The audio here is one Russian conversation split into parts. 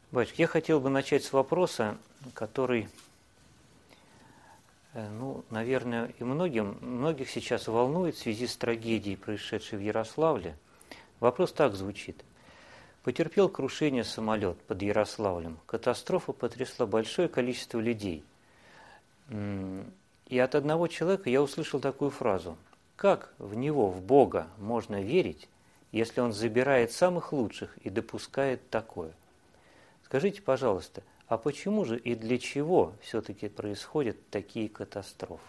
Батюшка, я хотел бы начать с вопроса, который, наверное, и многих сейчас волнует в связи с трагедией, происшедшей в Ярославле. Вопрос так звучит. Потерпел крушение самолет под Ярославлем. Катастрофа потрясла большое количество людей. И от одного человека я услышал такую фразу. Как в него, в Бога, можно верить, если он забирает самых лучших и допускает такое? Скажите, пожалуйста, а почему же и для чего все-таки происходят такие катастрофы?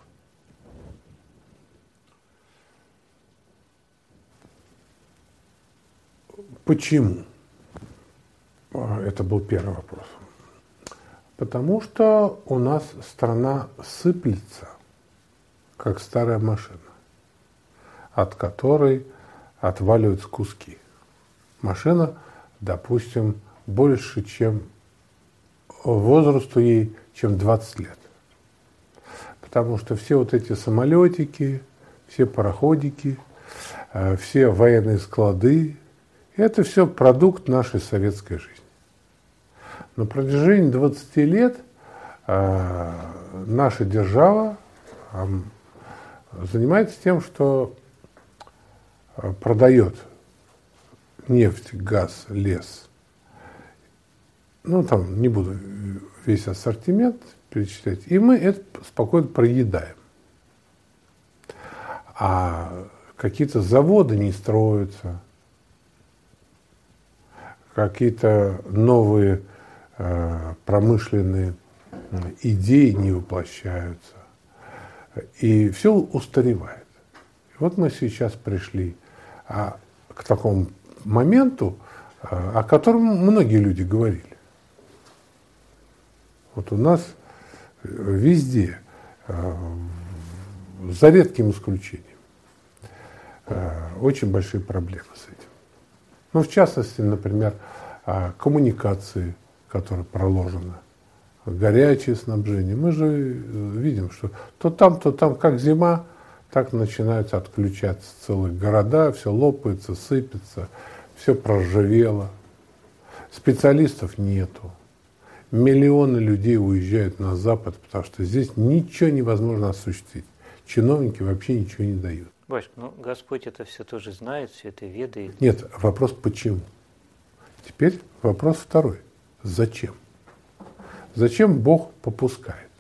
Почему? Это был первый вопрос. Потому что у нас страна сыплется, как старая машина, от которой отваливаются куски. Машина, допустим, больше, чем возрасту ей, чем 20 лет. Потому что все вот эти самолетики, все пароходики, все военные склады, это все продукт нашей советской жизни. На протяжении 20 лет наша держава занимается тем, что продает нефть, газ, лес. Там не буду весь ассортимент перечислять. И мы это спокойно проедаем. А какие-то заводы не строятся, какие-то новые промышленные идеи не воплощаются. И все устаревает. И вот мы сейчас пришли к такому моменту, о котором многие люди говорили. Вот у нас везде, за редким исключением, очень большие проблемы с этим. В частности, например, коммуникации, которые проложены, горячее снабжение. Мы же видим, что то там, как зима, так начинают отключаться целые города, все лопается, сыпется, все проржавело. Специалистов нету. Миллионы людей уезжают на Запад, потому что здесь ничего невозможно осуществить. Чиновники вообще ничего не дают. Батюшка, Господь это все тоже знает, все это ведает. Нет, вопрос почему. Теперь вопрос второй. Зачем? Зачем Бог попускает?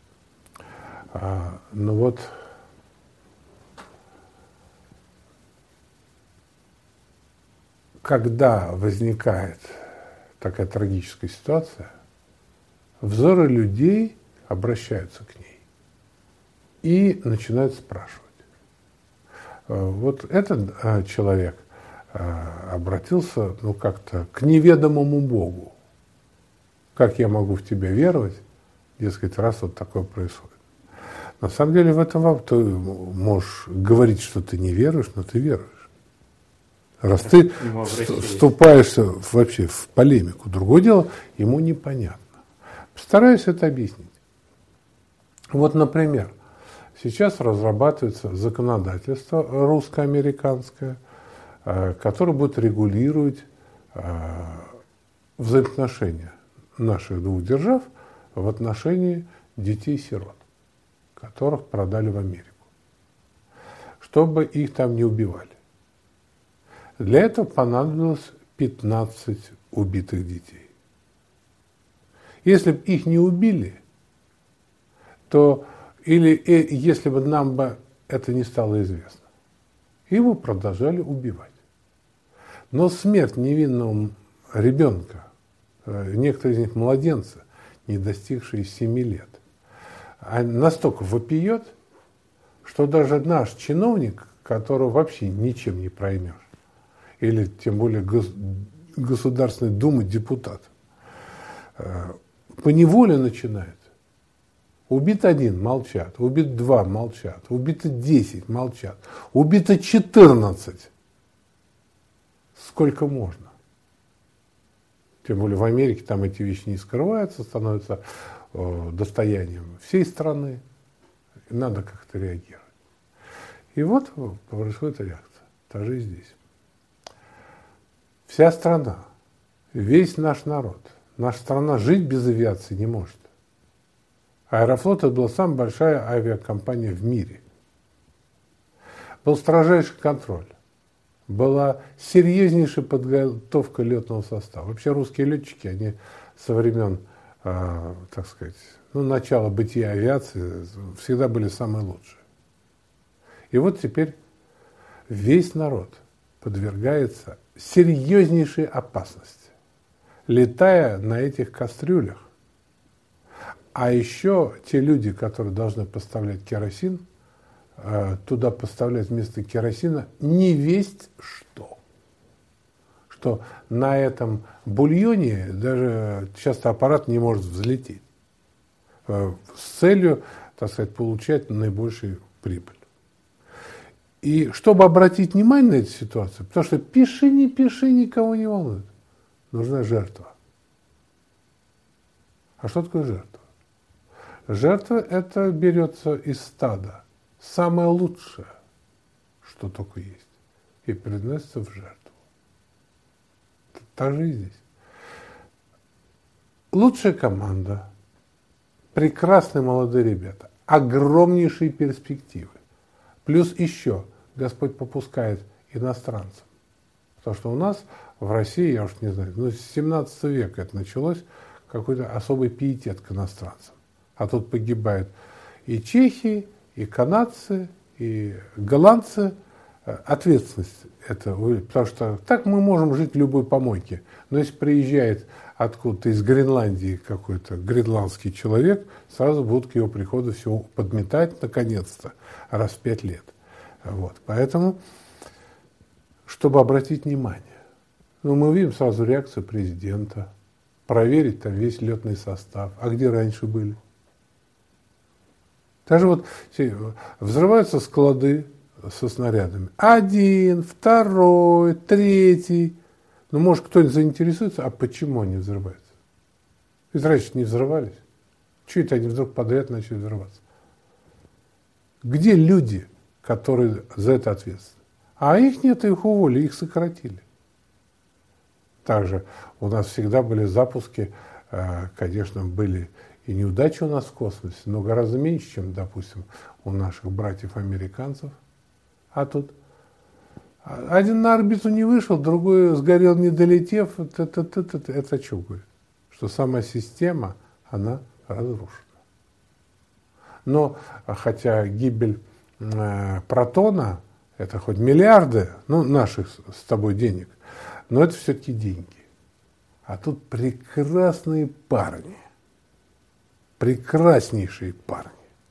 Когда возникает такая трагическая ситуация, взоры людей обращаются к ней и начинают спрашивать. Вот этот человек обратился, как-то к неведомому Богу. Как я могу в тебя веровать, дескать, раз вот такое происходит. На самом деле в этом ты можешь говорить, что ты не веруешь, но ты веруешь. Раз ты вступаешься вообще в полемику. Другое дело, ему непонятно. Постараюсь это объяснить. Вот, например, сейчас разрабатывается законодательство русско-американское, которое будет регулировать взаимоотношения наших двух держав в отношении детей-сирот, которых продали в Америку, чтобы их там не убивали. Для этого понадобилось 15 убитых детей. Если бы их не убили, то если бы нам это не стало известно, его продолжали убивать. Но смерть невинного ребенка, некоторые из них младенцы, не достигшие 7 лет, настолько вопиет, что даже наш чиновник, которого вообще ничем не проймешь, или тем более Государственной Думы депутат, поневоле начинает. Убит один — молчат, убит два — молчат, убито 10 — молчат, убито 14. Сколько можно? Тем более в Америке там эти вещи не скрываются, становятся достоянием всей страны. И надо как-то реагировать. И вот происходит реакция. Так же и здесь. Вся страна, весь наш народ, Наша страна жить без авиации не может. Аэрофлот – это была самая большая авиакомпания в мире. Был строжайший контроль. Была серьезнейшая подготовка летного состава. Вообще русские летчики, они со времен, так сказать, начала бытия авиации всегда были самые лучшие. И вот теперь весь народ подвергается серьезнейшей опасности, летая на этих кастрюлях. А еще те люди, которые должны поставлять керосин, туда поставлять вместо керосина невесть что. Что на этом бульоне даже часто аппарат не может взлететь с целью, так сказать, получать наибольшую прибыль. И чтобы обратить внимание на эту ситуацию, потому что пиши, не пиши, никого не волнует, нужна жертва. А что такое жертва? Жертва – это берется из стада. Самое лучшее, что только есть, и приносится в жертву. Так же и здесь. Лучшая команда, прекрасные молодые ребята, огромнейшие перспективы. Плюс еще Господь попускает иностранцам. Потому что у нас в России, я уж не знаю, с 17 века это началось, какой-то особый пиетет к иностранцам. А тут погибают и чехи, и канадцы, и голландцы. Ответственность это, потому что так мы можем жить в любой помойке. Но если приезжает откуда-то из Гренландии какой-то гренландский человек, сразу будут к его приходу все подметать, наконец-то, раз в 5 лет. Вот. Поэтому, чтобы обратить внимание, мы видим сразу реакцию президента, проверить там весь летный состав. А где раньше были? Даже вот взрываются склады со снарядами. 1, 2, 3. Может, кто-нибудь заинтересуется, а почему они взрываются? Ведь раньше не взрывались. Чего это они вдруг подряд начали взрываться? Где люди, которые за это ответственны? А их нет, их уволили, их сократили. Также у нас всегда были запуски, конечно, были и неудачи у нас в космосе, но гораздо меньше, чем, допустим, у наших братьев-американцев. А тут один на орбиту не вышел, другой сгорел, не долетев. Это что говорит? Что сама система, она разрушена. Но, хотя гибель протона, это хоть миллиарды, наших с тобой денег, но это все-таки деньги. А тут прекрасные парни, прекраснейшие парни.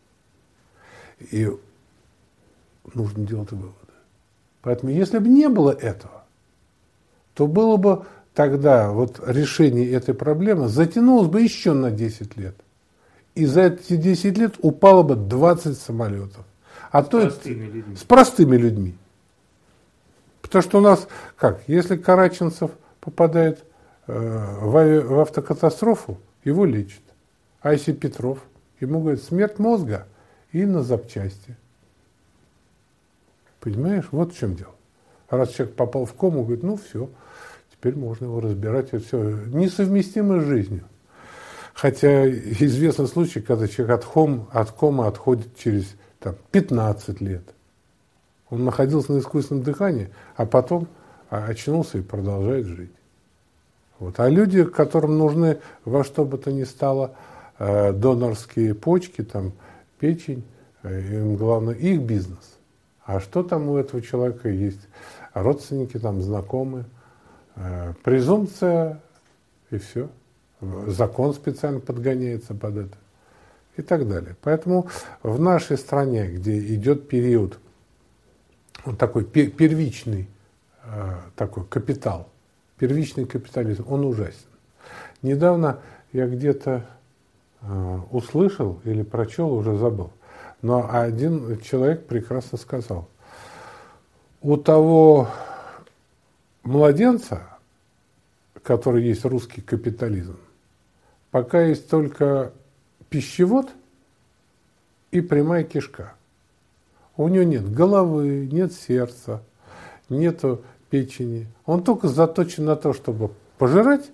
И нужно делать выводы. Поэтому, если бы не было этого, то было бы тогда решение этой проблемы затянулось бы еще на 10 лет. И за эти 10 лет упало бы 20 самолетов. А то с простыми людьми. Потому что у нас, если Караченцев попадает в автокатастрофу, его лечат. А если Петров, ему говорят, смерть мозга и на запчасти. Понимаешь, вот в чем дело. Раз человек попал в кому, говорит, все, теперь можно его разбирать, это все несовместимо с жизнью. Хотя известны случаи, когда человек от комы отходит через 15 лет. Он находился на искусственном дыхании, а потом очнулся и продолжает жить. А люди, которым нужны во что бы то ни стало донорские почки, печень, им главное их бизнес. А что там у этого человека есть? Родственники, знакомые, презумпция и все. Закон специально подгоняется под это и так далее. Поэтому в нашей стране, где идет период, такой первичный такой капитал, первичный капитализм, он ужасен. Недавно я где-то услышал или прочел, уже забыл, но один человек прекрасно сказал: у того младенца, который есть русский капитализм, пока есть только пищевод и прямая кишка. У него нет головы, нет сердца, нет печени. Он только заточен на то, чтобы пожирать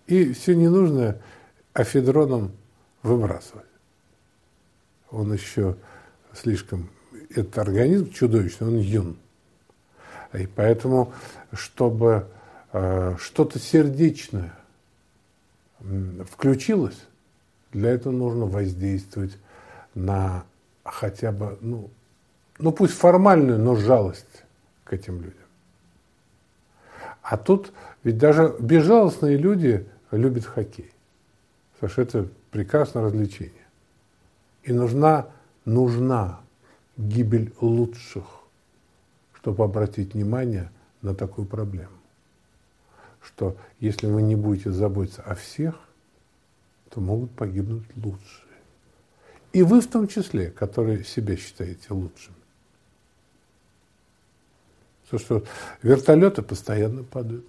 И все ненужное афедроном выбрасывать. Он еще слишком, этот организм чудовищный, он юн. И поэтому, чтобы что-то сердечное включилось, для этого нужно воздействовать на хотя бы, ну пусть формальную, но жалость к этим людям. А тут ведь даже безжалостные люди любят хоккей. Потому что это прекрасное развлечение. И нужна гибель лучших, чтобы обратить внимание на такую проблему. Что если вы не будете заботиться о всех, то могут погибнуть лучшие. И вы в том числе, которые себя считаете лучшим. Потому что вертолеты постоянно падают.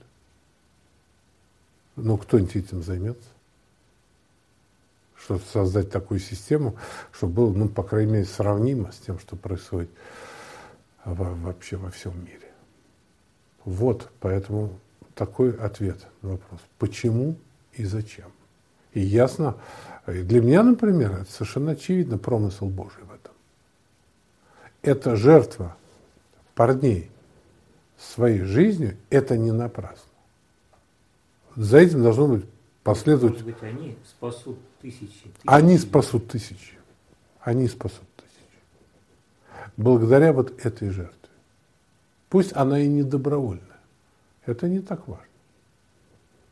Кто-нибудь этим займется. Чтобы создать такую систему, чтобы было, по крайней мере, сравнимо с тем, что происходит вообще во всем мире. Вот, поэтому такой ответ на вопрос. Почему и зачем? И ясно, для меня, например, это совершенно очевидно промысел Божий в этом. Эта жертва парней своей жизнью, это не напрасно. За этим должно быть последовать. Может быть, они спасут тысячи. Они спасут тысячи. Они спасут тысячи. Благодаря вот этой жертве. Пусть она и не добровольная. Это не так важно.